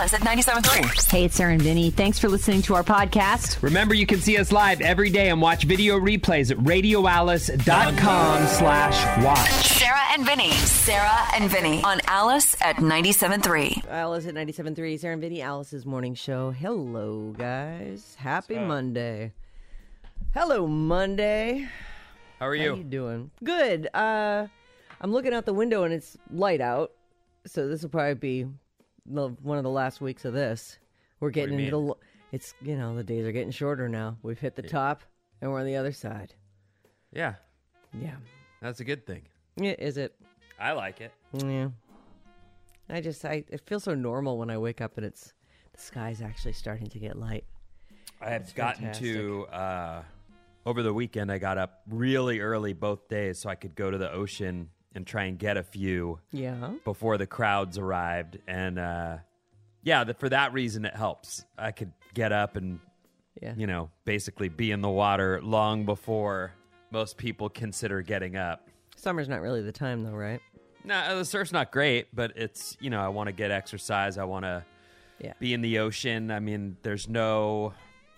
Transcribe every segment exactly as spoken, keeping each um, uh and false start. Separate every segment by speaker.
Speaker 1: Alice at ninety-seven point three.
Speaker 2: Hey, it's Sarah and Vinny. Thanks for listening to our podcast.
Speaker 3: Remember, you can see us live every day and watch video replays at radioalice.com slash watch.
Speaker 1: Sarah and Vinny. Sarah and Vinny on Alice at ninety-seven point three.
Speaker 4: Alice at ninety-seven point three. Sarah and Vinny, Alice's morning show. Hello, guys. Happy Monday. Hello, Monday.
Speaker 3: How are you?
Speaker 4: How you doing? Good. Uh, I'm looking out the window and it's light out. So this will probably be the, one of the last weeks of this. We're getting into the, it's, you know, the days are getting shorter now. We've hit the top and we're on the other side.
Speaker 3: Yeah.
Speaker 4: Yeah.
Speaker 3: That's a good thing.
Speaker 4: Yeah, is it?
Speaker 3: I like it.
Speaker 4: Yeah. I just, I, it feels so normal when I wake up and it's, the sky's actually starting to get light.
Speaker 3: I have
Speaker 4: It's
Speaker 3: gotten
Speaker 4: fantastic.
Speaker 3: to, uh, over the weekend, I got up really early both days so I could go to the ocean and try and get a few
Speaker 4: Yeah.
Speaker 3: before the crowds arrived. And, uh, yeah, the, for that reason, it helps. I could get up and,
Speaker 4: Yeah.
Speaker 3: you know, basically be in the water long before most people consider getting up.
Speaker 4: Summer's not really the time though, right?
Speaker 3: No, the surf's not great, but it's, you know, I want to get exercise. I want to
Speaker 4: Yeah.
Speaker 3: be in the ocean. I mean, there's no...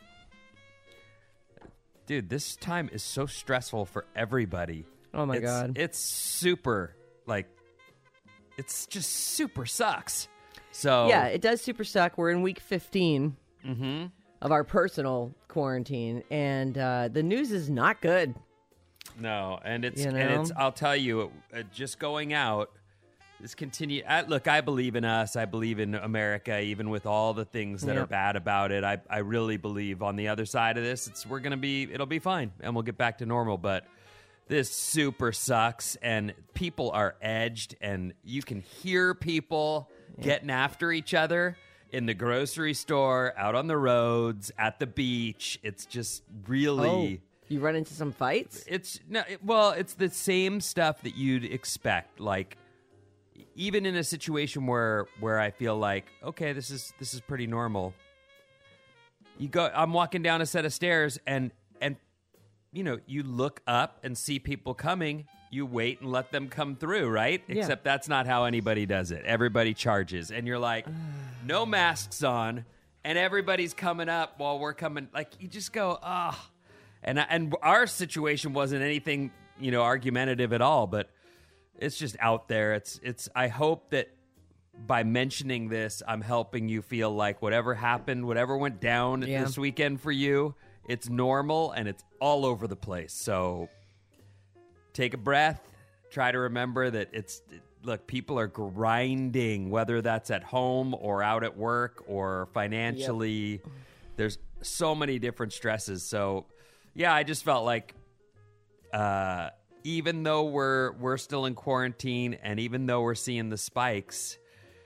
Speaker 3: Dude, this time is so stressful for everybody.
Speaker 4: Oh my
Speaker 3: It's-
Speaker 4: God.
Speaker 3: It's super, like, it's just super sucks. So
Speaker 4: Yeah, it does super suck. We're in week fifteen
Speaker 3: Mm-hmm.
Speaker 4: of our personal quarantine, and uh, the news is not good.
Speaker 3: No, and it's
Speaker 4: You
Speaker 3: and
Speaker 4: know?
Speaker 3: it's. I'll tell you, uh, just going out. This continue. I, look, I believe in us. I believe in America, even with all the things that
Speaker 4: Yep.
Speaker 3: are bad about it. I I really believe on the other side of this, it's we're gonna be. It'll be fine, and we'll get back to normal. But this super sucks, and people are edged, and you can hear people getting after each other in the grocery store, out on the roads, at the beach. It's just really.
Speaker 4: Oh, you run into some fights?
Speaker 3: It's no, it, well, it's the same stuff that you'd expect. Like, even in a situation where where I feel like, okay, this is this is pretty normal. You go, I'm walking down a set of stairs, and and you know, you look up and see people coming. You wait and let them come through, right?
Speaker 4: Yeah.
Speaker 3: Except that's not how anybody does it. Everybody charges, and you're like, no masks on, and everybody's coming up while we're coming. Like, you just go, ah. And and our situation wasn't anything, you know, argumentative at all, but it's just out there. It's it's. I hope that by mentioning this, I'm helping you feel like whatever happened, whatever went down
Speaker 4: Yeah.
Speaker 3: this weekend for you, it's normal and it's all over the place. So take a breath. Try to remember that it's. Look, people are grinding, whether that's at home or out at work or financially. There's so many different stresses. So. Yeah, I just felt like uh, even though we're we're still in quarantine and even though we're seeing the spikes,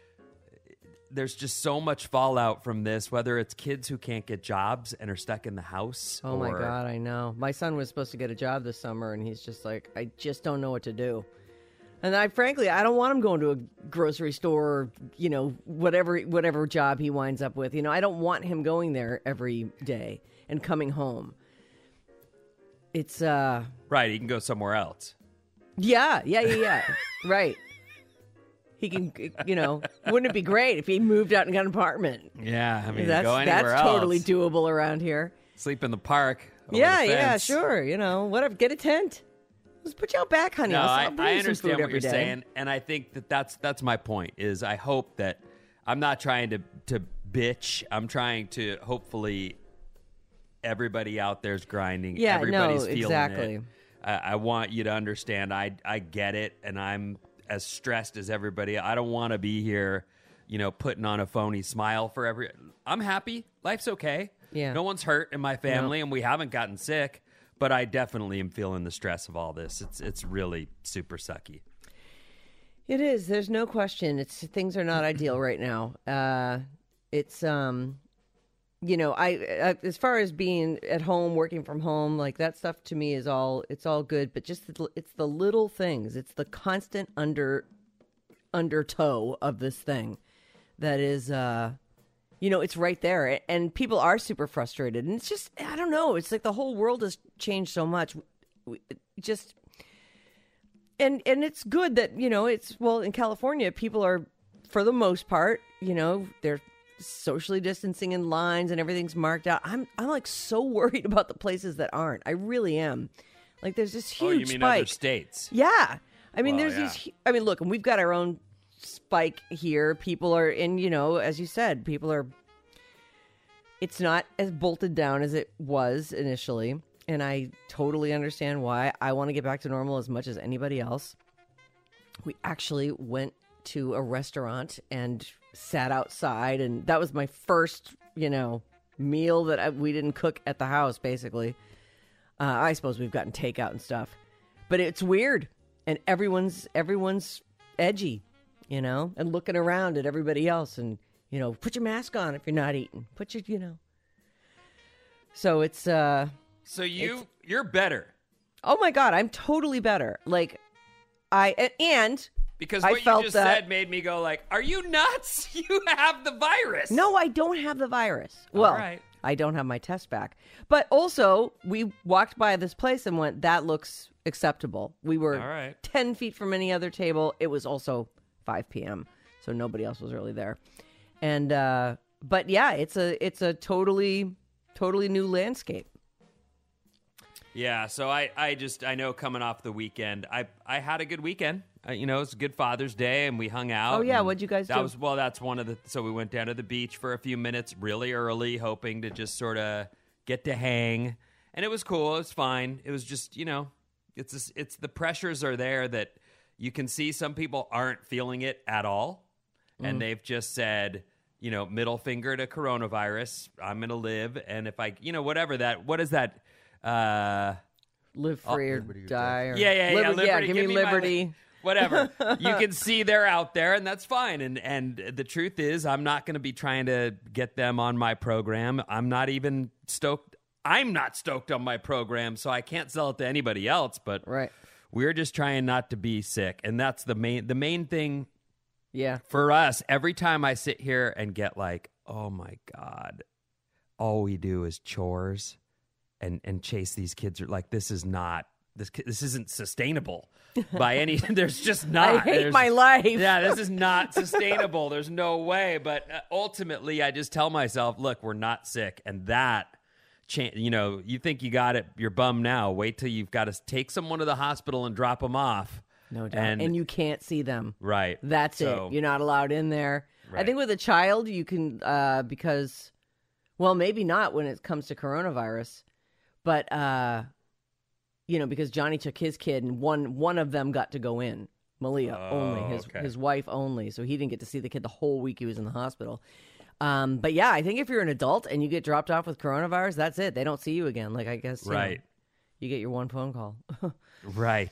Speaker 3: there's just so much fallout from this, whether it's kids who can't get jobs and are stuck in the house.
Speaker 4: Oh my
Speaker 3: or-
Speaker 4: God, I know. My son was supposed to get a job this summer, and he's just like, I just don't know what to do. And I, frankly, I don't want him going to a grocery store, or, you know, whatever whatever job he winds up with. You know, I don't want him going there every day and coming home. It's, uh...
Speaker 3: Right, he can go somewhere else.
Speaker 4: Yeah, yeah, yeah, yeah. Right. He can, you know, wouldn't it be great if he moved out and got an apartment?
Speaker 3: Yeah, I mean,
Speaker 4: That's,
Speaker 3: go anywhere
Speaker 4: that's
Speaker 3: else.
Speaker 4: totally doable around here.
Speaker 3: Sleep in the park. over
Speaker 4: Yeah,
Speaker 3: the
Speaker 4: yeah,
Speaker 3: fence.
Speaker 4: sure. You know, whatever. Get a tent. Let's put you out back, honey.
Speaker 3: No,
Speaker 4: I'll,
Speaker 3: I,
Speaker 4: I'll bring
Speaker 3: I
Speaker 4: you some
Speaker 3: understand
Speaker 4: food
Speaker 3: what
Speaker 4: every
Speaker 3: you're
Speaker 4: day.
Speaker 3: saying, and I think that that's that's my point. Is I hope that I'm not trying to to bitch. I'm trying to hopefully everybody out there's grinding.
Speaker 4: Yeah,
Speaker 3: everybody's
Speaker 4: no,
Speaker 3: feeling
Speaker 4: exactly.
Speaker 3: it. I, I want you to understand. I I get it, and I'm as stressed as everybody. I don't want to be here, you know, putting on a phony smile for every. I'm happy. Life's okay.
Speaker 4: Yeah.
Speaker 3: No one's hurt in my family, and we haven't gotten sick. But I definitely am feeling the stress of all this. It's it's really super sucky.
Speaker 4: It is. There's no question. It's things are not ideal right now. Uh, it's um, you know, I uh, as far as being at home, working from home, like that stuff to me is all it's all good. But just the, it's the little things. It's the constant under undertow of this thing that is. Uh, You know, it's right there, and people are super frustrated, and it's just, I don't know, it's like the whole world has changed so much. We- Just, and and it's good that, you know, it's, well, in California, people are, for the most part, you know, they're socially distancing in lines and everything's marked out. I'm I'm like so worried about the places that aren't. I really am. Like there's this huge
Speaker 3: Oh, you mean
Speaker 4: spike.
Speaker 3: other states?
Speaker 4: Yeah. I mean,
Speaker 3: Well,
Speaker 4: there's
Speaker 3: yeah.
Speaker 4: these. hu- I mean, look, and we've got our own spike here. People are in, you know, as you said, people are. It's not as bolted down as it was initially, and I totally understand why. I want to get back to normal as much as anybody else. We actually went to a restaurant and sat outside, and that was my first, you know, meal that I, we didn't cook at the house. Basically, uh, I suppose we've gotten takeout and stuff, but it's weird. And everyone's everyone's edgy, you know, and looking around at everybody else, and you know, put your mask on if you're not eating. Put your, you know. So it's uh,
Speaker 3: So you you're better
Speaker 4: oh my God, I'm totally better. Like I and, and
Speaker 3: because
Speaker 4: I
Speaker 3: what you
Speaker 4: felt
Speaker 3: just
Speaker 4: that-
Speaker 3: said made me go like, "Are you nuts? You have the virus."
Speaker 4: no, I don't have the virus. Well,
Speaker 3: right.
Speaker 4: I don't have my test back, but also we walked by this place and went, that looks acceptable. We were
Speaker 3: All right.
Speaker 4: ten feet from any other table. It was also five p.m., so nobody else was really there. And uh, but yeah, it's a it's a totally totally new landscape.
Speaker 3: Yeah, so I, I just I know coming off the weekend, I I had a good weekend. Uh, you know, it's a good Father's Day, and we hung out.
Speaker 4: Oh, yeah,
Speaker 3: and
Speaker 4: what'd you guys
Speaker 3: that
Speaker 4: do?
Speaker 3: Was well, that's one of the. So we went down to the beach for a few minutes, really early, hoping to just sort of get to hang, and it was cool. It was fine. It was just, you know, it's just, it's the pressures are there that you can see some people aren't feeling it at all,
Speaker 4: Mm.
Speaker 3: and they've just said, you know, middle finger to coronavirus. I'm gonna live, and if I, you know, whatever that. What is that? Uh,
Speaker 4: Live free or die. Or
Speaker 3: yeah, yeah, yeah.
Speaker 4: Liber-
Speaker 3: Liberty,
Speaker 4: give, me
Speaker 3: my
Speaker 4: liberty.
Speaker 3: li- whatever. You can see they're out there, and that's fine. And and the truth is, I'm not going to be trying to get them on my program. I'm not even stoked. I'm not stoked on my program, so I can't sell it to anybody else. But
Speaker 4: Right.
Speaker 3: we're just trying not to be sick, and that's the main the main thing
Speaker 4: Yeah.
Speaker 3: for us. Every time I sit here and get like, oh my God, all we do is chores and and chase these kids. Are like, this is not this ki- this isn't sustainable by any. There's just not.
Speaker 4: I hate
Speaker 3: There's-
Speaker 4: my life.
Speaker 3: Yeah, this is not sustainable. There's no way. But uh, ultimately, I just tell myself, look, we're not sick, and that. Cha- you know, you think you got it, you're bummed now. Wait till you've got to take someone to the hospital and drop them off.
Speaker 4: No doubt.
Speaker 3: And,
Speaker 4: And, you can't see them.
Speaker 3: right.
Speaker 4: That's
Speaker 3: So-
Speaker 4: it. You're not allowed in there. I
Speaker 3: Right.
Speaker 4: think with a child, you can, uh, because, well, maybe not when it comes to coronavirus, but, uh, you know, because Johnny took his kid and one one of them got to go in. Malia only, his
Speaker 3: okay.
Speaker 4: his wife only. So he didn't get to see the kid the whole week he was in the hospital. Um, but yeah, I think if you're an adult and you get dropped off with coronavirus, that's it. They don't see you again. Like, I guess, you know,
Speaker 3: Right.
Speaker 4: you get your one phone call.
Speaker 3: Right.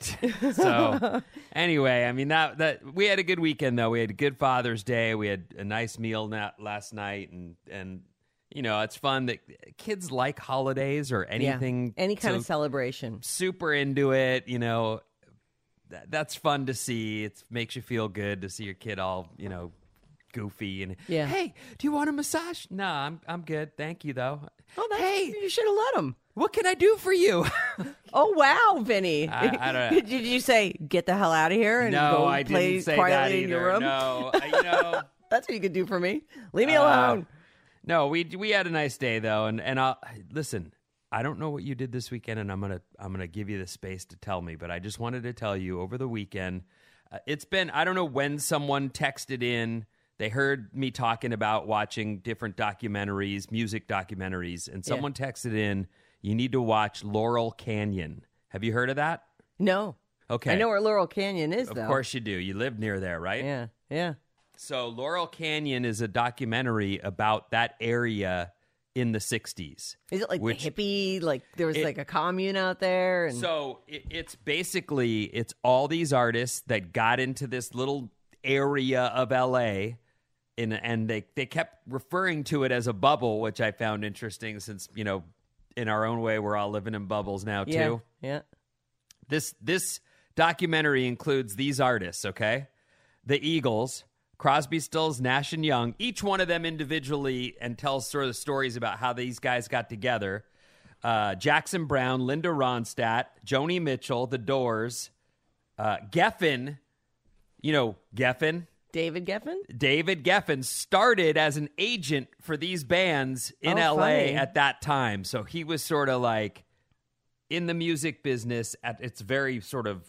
Speaker 3: So anyway, I mean that that we had a good weekend though. We had a good Father's Day. We had a nice meal na- last night, and and you know it's fun that kids like holidays or anything,
Speaker 4: Yeah. Any kind
Speaker 3: so
Speaker 4: of celebration.
Speaker 3: super into it. You know, that, that's fun to see. It makes you feel good to see your kid all you know goofy and
Speaker 4: Yeah.
Speaker 3: Hey, do you want a massage? No, I'm I'm good, thank you though.
Speaker 4: Oh, that's,
Speaker 3: hey,
Speaker 4: you should have let him.
Speaker 3: what can I do for you?
Speaker 4: Oh wow, Vinny!
Speaker 3: I- I don't-
Speaker 4: Did you- did you say get the hell out of here and
Speaker 3: no,
Speaker 4: go
Speaker 3: I
Speaker 4: play
Speaker 3: didn't say
Speaker 4: quietly
Speaker 3: that either.
Speaker 4: in your room?
Speaker 3: No, I- you know.
Speaker 4: That's what you could do for me. Leave me
Speaker 3: Uh,
Speaker 4: alone.
Speaker 3: No, we we had a nice day though, and and I'll listen. I don't know what you did this weekend, and I'm gonna I'm gonna give you the space to tell me. But I just wanted to tell you over the weekend, uh, it's been I don't know when someone texted in. They heard me talking about watching different documentaries, music documentaries, and someone texted in, "You need to watch Laurel Canyon." Have you heard of that?
Speaker 4: No.
Speaker 3: Okay,
Speaker 4: I know where Laurel Canyon is,
Speaker 3: Of
Speaker 4: though.
Speaker 3: course you do. You live near there, right?
Speaker 4: Yeah. Yeah.
Speaker 3: So Laurel Canyon is a documentary about that area in the sixties.
Speaker 4: Is it like
Speaker 3: Which-
Speaker 4: the hippie? Like there was
Speaker 3: It-
Speaker 4: like a commune out there, and
Speaker 3: So it, it's basically it's all these artists that got into this little area of L A, in, and they they kept referring to it as a bubble, which I found interesting since you know in our own way we're all living in bubbles now
Speaker 4: yeah,
Speaker 3: too.
Speaker 4: yeah.
Speaker 3: This this documentary includes these artists, okay? The Eagles, Crosby, Stills, Nash and Young, each one of them individually, and tells sort of stories about how these guys got together. Uh, Jackson Brown, Linda Ronstadt, Joni Mitchell, The Doors, uh, Geffen, you know Geffen,
Speaker 4: David Geffen?
Speaker 3: David Geffen started as an agent for these bands in
Speaker 4: Oh,
Speaker 3: L A
Speaker 4: funny.
Speaker 3: at that time. So he was sort of like in the music business at its very sort of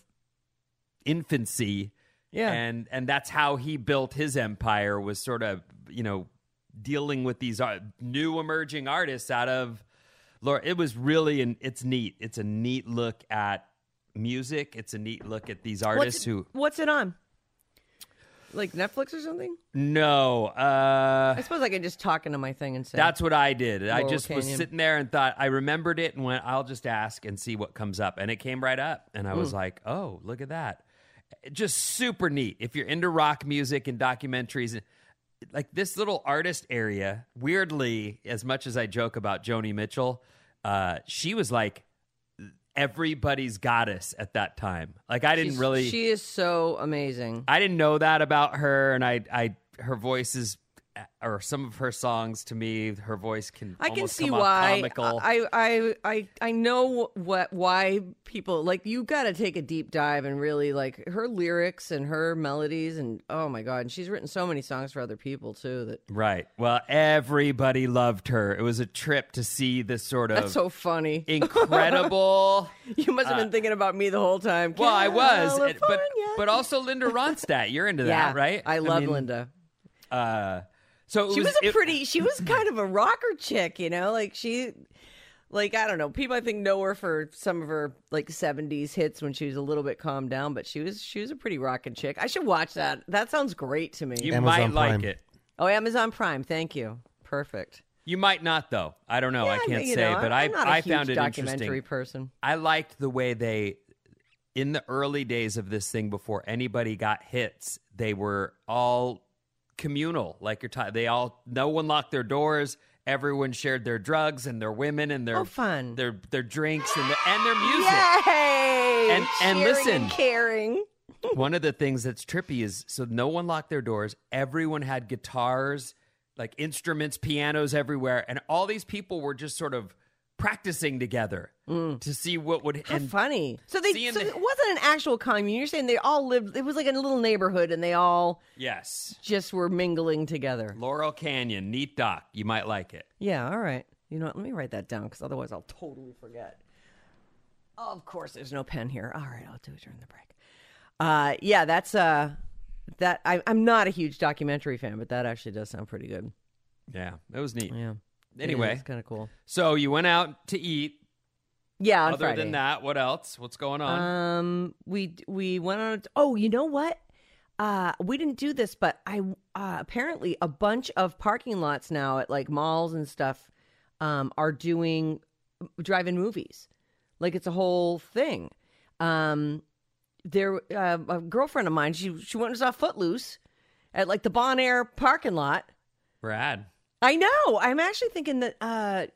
Speaker 3: infancy.
Speaker 4: Yeah.
Speaker 3: And and that's how he built his empire, was sort of, you know, dealing with these uh, new emerging artists out of Laura. It was really an it's neat. It's a neat look at music. It's a neat look at these artists
Speaker 4: What's,
Speaker 3: who
Speaker 4: what's it on? Like Netflix or something?
Speaker 3: no, uh
Speaker 4: I suppose I could just talk into my thing and say.
Speaker 3: that's what I did. I
Speaker 4: Laurel
Speaker 3: just was
Speaker 4: Canyon.
Speaker 3: sitting there and thought, I remembered it and went, I'll just ask and see what comes up. And it came right up. And I was
Speaker 4: Hmm.
Speaker 3: like, oh, look at that. Just super neat. If you're into rock music and documentaries, like this little artist area, weirdly, as much as I joke about Joni Mitchell, uh, she was like everybody's goddess at that time. Like I didn't
Speaker 4: She's-
Speaker 3: really,
Speaker 4: She is so amazing.
Speaker 3: I didn't know that about her. And I, I, her voice is, or some of her songs to me, her voice can
Speaker 4: I can
Speaker 3: almost
Speaker 4: see
Speaker 3: come off
Speaker 4: why.
Speaker 3: comical.
Speaker 4: I, I I I know what why people like. You got to take a deep dive and really like her lyrics and her melodies and oh my god, and she's written so many songs for other people too. That
Speaker 3: Right. Well, everybody loved her. It was a trip to see this sort of
Speaker 4: that's so funny.
Speaker 3: incredible.
Speaker 4: You must have been thinking about me the whole time.
Speaker 3: Well, I was, it- but
Speaker 4: California.
Speaker 3: but also Linda Ronstadt. You're into
Speaker 4: yeah,
Speaker 3: that, right?
Speaker 4: I love
Speaker 3: mean,
Speaker 4: Linda.
Speaker 3: Uh, so it
Speaker 4: She was a
Speaker 3: it-
Speaker 4: pretty. She was kind of a rocker chick, you know. Like she, like I don't know. People I think know her for some of her like seventies hits when she was a little bit calmed down. But she was she was a pretty rockin' chick. I should watch that. That sounds great to me.
Speaker 3: You
Speaker 5: Amazon
Speaker 3: might like
Speaker 5: Prime.
Speaker 3: it.
Speaker 4: Oh, Amazon Prime. Thank you. Perfect.
Speaker 3: You might not, though. I don't know. I
Speaker 4: Yeah,
Speaker 3: can't
Speaker 4: you
Speaker 3: say,
Speaker 4: know,
Speaker 3: but
Speaker 4: I'm
Speaker 3: I
Speaker 4: not a
Speaker 3: I
Speaker 4: huge
Speaker 3: found it
Speaker 4: documentary
Speaker 3: interesting.
Speaker 4: person.
Speaker 3: I liked the way they, in the early days of this thing, before anybody got hits, they were all communal. Like you're talking, they all, no one locked their doors. Everyone shared their drugs and their women and their
Speaker 4: Oh, fun.
Speaker 3: their their drinks and their, and their music.
Speaker 4: Yay!
Speaker 3: And- and
Speaker 4: Sharing
Speaker 3: listen.
Speaker 4: and caring.
Speaker 3: One of the things that's trippy is so no one locked their doors. Everyone had guitars, like instruments, pianos everywhere, and all these people were just sort of practicing together to see what would.
Speaker 4: How
Speaker 3: and
Speaker 4: funny. So they
Speaker 3: seeing
Speaker 4: so
Speaker 3: the-
Speaker 4: it wasn't an actual commune. You're saying they all lived. It was like a little neighborhood, and they all
Speaker 3: yes,
Speaker 4: just were mingling together.
Speaker 3: Laurel Canyon, neat doc. You might like it.
Speaker 4: Yeah, all right. You know what? Let me write that down because otherwise I'll totally forget. Oh, of course, there's no pen here. All right, I'll do it during the break. Uh, yeah, that's uh, that. I, I'm not a huge documentary fan, but that actually does sound pretty good.
Speaker 3: Yeah, it was neat.
Speaker 4: Yeah.
Speaker 3: Anyway,
Speaker 4: it's kind of cool.
Speaker 3: so you went out to eat.
Speaker 4: Yeah, on
Speaker 3: Other
Speaker 4: Friday.
Speaker 3: than that, what else? What's going on?
Speaker 4: Um, we we went on. A, oh, you know what? Uh, we didn't do this, but I uh, apparently a bunch of parking lots now at like malls and stuff um, are doing drive-in movies. Like it's a whole thing. Um, there, uh, a girlfriend of mine, she she went and saw Footloose at like the Bon Air parking lot.
Speaker 3: Brad.
Speaker 4: I know. I'm actually thinking that. Uh,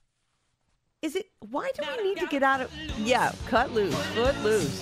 Speaker 4: is it? Why do we need to get out of? Yeah, cut loose, foot loose.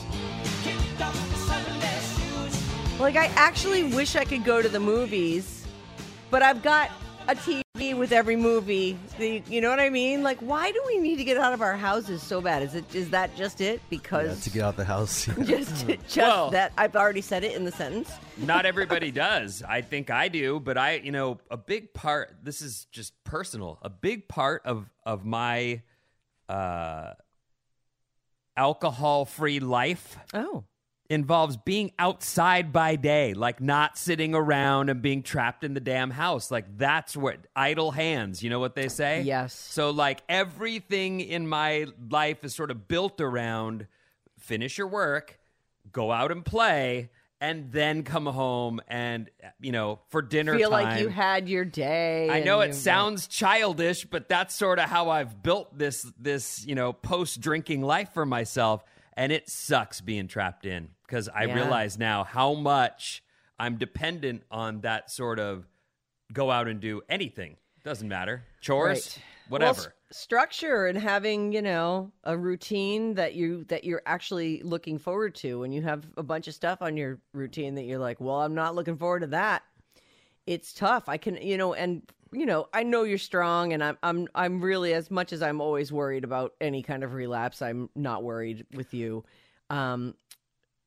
Speaker 4: Like I actually wish I could go to the movies, but I've got a T V with every movie. The, you know what I mean? Like, why do we need to get out of our houses so bad? Is it? Is that just it?
Speaker 5: Yeah,
Speaker 4: Because
Speaker 5: to get out the house.
Speaker 4: just just
Speaker 3: Well-
Speaker 4: that I've already said it in the sentence.
Speaker 3: Not everybody does. I think I do, but I, you know, a big part, this is just personal, a big part of, of my uh, alcohol-free life
Speaker 4: Oh,
Speaker 3: involves being outside by day, like not sitting around and being trapped in the damn house. Like that's what idle hands, you know what they say?
Speaker 4: Yes.
Speaker 3: So like everything in my life is sort of built around finish your work, go out and play, and then come home and, you know, for dinner
Speaker 4: feel
Speaker 3: time.
Speaker 4: like you had your day.
Speaker 3: I
Speaker 4: and
Speaker 3: know it
Speaker 4: you-
Speaker 3: sounds childish, but that's sort of how I've built this this, you know, post-drinking life for myself, and it sucks being trapped in because I
Speaker 4: Yeah.
Speaker 3: realize now how much I'm dependent on that sort of go out and do anything. Doesn't matter. Chores,
Speaker 4: Right.
Speaker 3: whatever.
Speaker 4: Well, s- structure and having, you know, a routine that you that you're actually looking forward to. When you have a bunch of stuff on your routine that you're like, well, I'm not looking forward to that. It's tough. I can, you know, and you know, I know you're strong, and I'm I'm I'm really, as much as I'm always worried about any kind of relapse, I'm not worried with you. Um,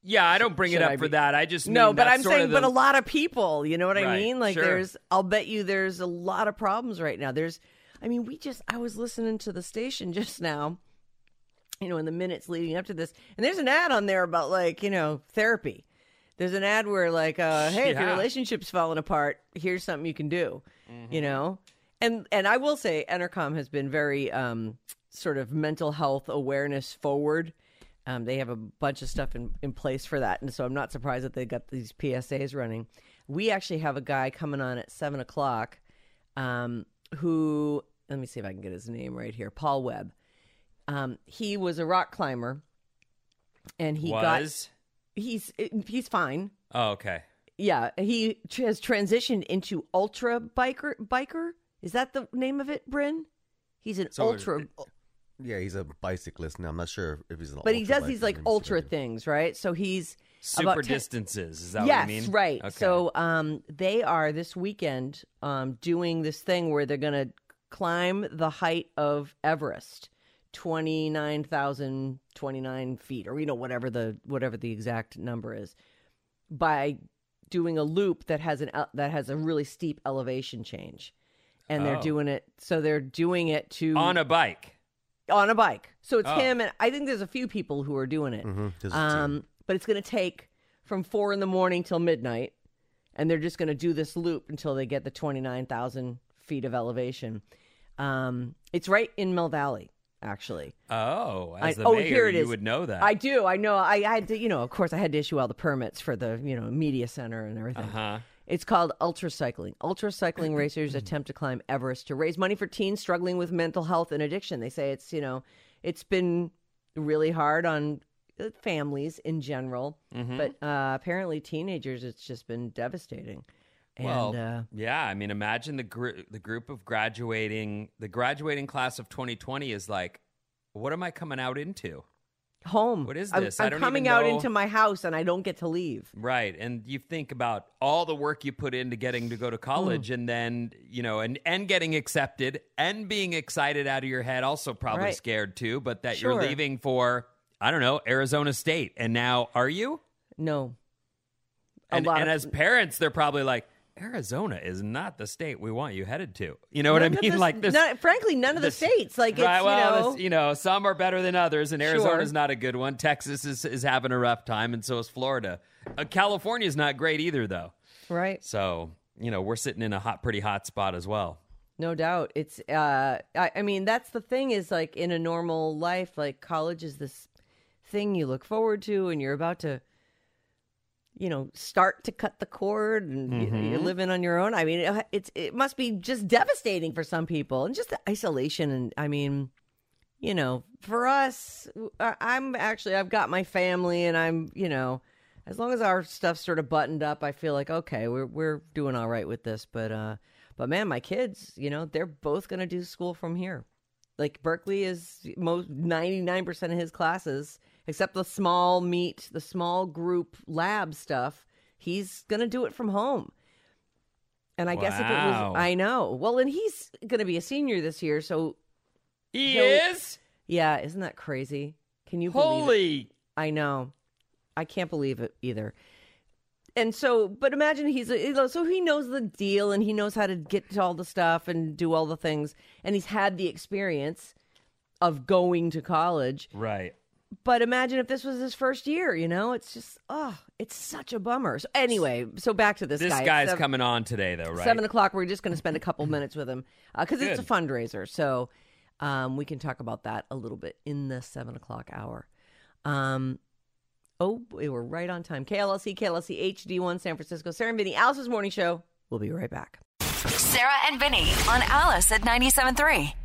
Speaker 3: Yeah, I don't bring it
Speaker 4: Should
Speaker 3: up
Speaker 4: I
Speaker 3: for
Speaker 4: be-
Speaker 3: that. I just mean
Speaker 4: No, but
Speaker 3: that's
Speaker 4: I'm
Speaker 3: sort
Speaker 4: saying,
Speaker 3: of the,
Speaker 4: but a lot of people, you know what I
Speaker 3: Right,
Speaker 4: mean? Like,
Speaker 3: sure.
Speaker 4: there's, I'll bet you there's a lot of problems right now. There's, I mean, we just, I was listening to the station just now, you know, in the minutes leading up to this, and there's an ad on there about, like, you know, therapy. There's an ad where, like, uh, hey, if your
Speaker 3: Yeah.
Speaker 4: relationship's falling apart, here's something you can do, you know? And and I will say, Entercom has been very um, sort of mental health awareness forward. Um, they have a bunch of stuff in, in place for that. And so I'm not surprised that they got these P S As running. We actually have a guy coming on at seven o'clock um, who, let me see if I can get his name right here, Paul Webb. Um, he was a rock climber, and he got...
Speaker 3: was.
Speaker 4: He's he's fine.
Speaker 3: Oh, okay.
Speaker 4: Yeah, he tr- has transitioned into ultra biker. Biker is that the name of it, Bryn? He's an
Speaker 5: So,
Speaker 4: ultra,
Speaker 5: Yeah, he's a bicyclist now. I'm not sure if he's an
Speaker 4: but he
Speaker 5: ultra
Speaker 4: does these
Speaker 5: biker.
Speaker 4: like
Speaker 5: Let me see
Speaker 4: ultra
Speaker 5: if I can-
Speaker 4: things, right? So he's
Speaker 3: Super
Speaker 4: about ten
Speaker 3: distances. Is that
Speaker 4: yes,
Speaker 3: what you mean?
Speaker 4: right.
Speaker 3: Okay.
Speaker 4: So um, they are this weekend um, doing this thing where they're going to climb the height of Everest, twenty-nine thousand twenty-nine feet, or you know whatever the whatever the exact number is, by doing a loop that has an el- that has a really steep elevation change, and they're
Speaker 3: Oh.
Speaker 4: doing it. So they're doing it to
Speaker 3: on a bike.
Speaker 4: on a bike. So it's
Speaker 3: Oh.
Speaker 4: him, and I think there's a few people who are doing it.
Speaker 5: Mhm, there's a team.
Speaker 4: Um, but it's going to take from four in the morning till midnight, and they're just going to do this loop until they get the twenty-nine thousand feet of elevation. Um, it's right in Mill Valley, actually.
Speaker 3: Oh,
Speaker 4: I-
Speaker 3: as the
Speaker 4: oh,
Speaker 3: mayor,
Speaker 4: here it
Speaker 3: you
Speaker 4: is.
Speaker 3: would know that.
Speaker 4: I do. I know. I, I had to, you know, of course, I had to issue all the permits for the, you know, media center and everything.
Speaker 3: Uh-huh.
Speaker 4: It's called Ultra Cycling. Ultra Cycling racers attempt to climb Everest to raise money for teens struggling with mental health and addiction. They say it's, you know, it's been really hard on uh, families in general,
Speaker 3: Mm-hmm.
Speaker 4: but uh, apparently teenagers, it's just been devastating. And
Speaker 3: Well,
Speaker 4: uh,
Speaker 3: yeah. I mean, imagine the gr- the group of graduating, the graduating class of twenty twenty is like, what am I coming out into?
Speaker 4: home.
Speaker 3: What is
Speaker 4: I'm-
Speaker 3: this?
Speaker 4: I'm,
Speaker 3: I don't
Speaker 4: coming
Speaker 3: even
Speaker 4: out
Speaker 3: know.
Speaker 4: into my house and I don't get to leave.
Speaker 3: Right. And you think about all the work you put into getting to go to college
Speaker 4: Mm.
Speaker 3: and then, you know, and, and getting accepted and being excited out of your head, also probably
Speaker 4: Right.
Speaker 3: scared too, but that
Speaker 4: Sure.
Speaker 3: you're leaving for, I don't know, Arizona State. And now, are you?
Speaker 4: No. A
Speaker 3: And,
Speaker 4: lot
Speaker 3: and
Speaker 4: of-
Speaker 3: as parents, they're probably like, Arizona is not the state we want you headed to. You know what I
Speaker 4: None of
Speaker 3: mean?
Speaker 4: the-
Speaker 3: like this.
Speaker 4: none- frankly, none of the
Speaker 3: this-
Speaker 4: states. Like,
Speaker 3: right,
Speaker 4: it's,
Speaker 3: well,
Speaker 4: you know,
Speaker 3: this- you know, some are better than others, and Arizona's
Speaker 4: Sure.
Speaker 3: not a good one. Texas is, is having a rough time, and so is Florida. Uh, California's not great either, though.
Speaker 4: right?
Speaker 3: So, you know, we're sitting in a hot, pretty hot spot as well.
Speaker 4: No doubt. It's, uh, I, I mean, that's the thing is like in a normal life, like college is this thing you look forward to and you're about to, you know, start to cut the cord and you know, you're living on your own. I mean, it, it's, it must be just devastating for some people and just the isolation. And I mean, you know, for us, I- I'm actually, I've got my family and I'm, you know, as long as our stuff's sort of buttoned up, I feel like, okay, we're, we're doing all right with this. But, uh, but man, my kids, you know, they're both going to do school from here. Like Berkeley is most ninety-nine percent of his classes, except the small meet, the small group lab stuff. He's going to do it from home. And I guess if it
Speaker 3: Wow.
Speaker 4: was, I know. Well, and he's going to be a senior this year. So
Speaker 3: He
Speaker 4: He'll-
Speaker 3: is?
Speaker 4: yeah, isn't that crazy? Can you believe it?
Speaker 3: Holy.
Speaker 4: I know. I can't believe it either. And so, but imagine he's, a, you know, so he knows the deal and he knows how to get to all the stuff and do all the things. And he's had the experience of going to college.
Speaker 3: Right.
Speaker 4: But imagine if this was his first year, you know? It's just, oh, it's such a bummer. So anyway, so back to this,
Speaker 3: This
Speaker 4: guy. It's
Speaker 3: guy's
Speaker 4: seven-
Speaker 3: coming on today, though, right?
Speaker 4: Seven o'clock. We're just going to spend a couple minutes with him because it's a
Speaker 3: Good.
Speaker 4: fundraiser. So um, we can talk about that a little bit in the seven o'clock hour. Um, oh, we were right on time. K L L C, K L L C H D one, San Francisco. Sarah and Vinny, Alice's Morning Show. We'll be right back.
Speaker 1: Sarah and Vinny on Alice at ninety-seven point three.